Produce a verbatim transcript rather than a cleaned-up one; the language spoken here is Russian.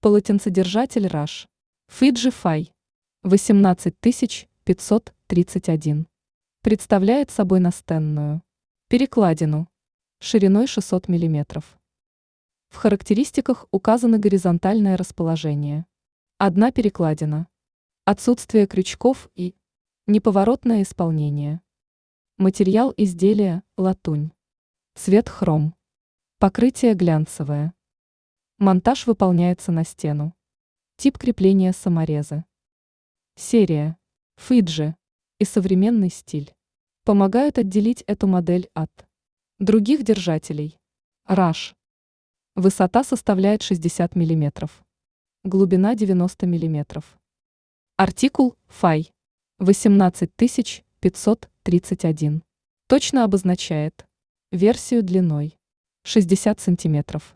Полотенцедержатель Rush. Fujify. восемнадцать тысяч пятьсот тридцать один. Представляет собой настенную перекладину шириной шестьсот миллиметров. В характеристиках указано горизонтальное расположение. Одна перекладина. Отсутствие крючков и неповоротное исполнение. Материал изделия – латунь. Цвет хром. Покрытие глянцевое. Монтаж выполняется на стену. Тип крепления саморезы. Серия Fuji и современный стиль помогают отделить эту модель от других держателей. Rush. Высота составляет шестьдесят миллиметров. Глубина девяносто миллиметров. Артикул Фай. восемнадцать тысяч пятьсот тридцать один. Точно обозначает версию длиной шестьдесят сантиметров.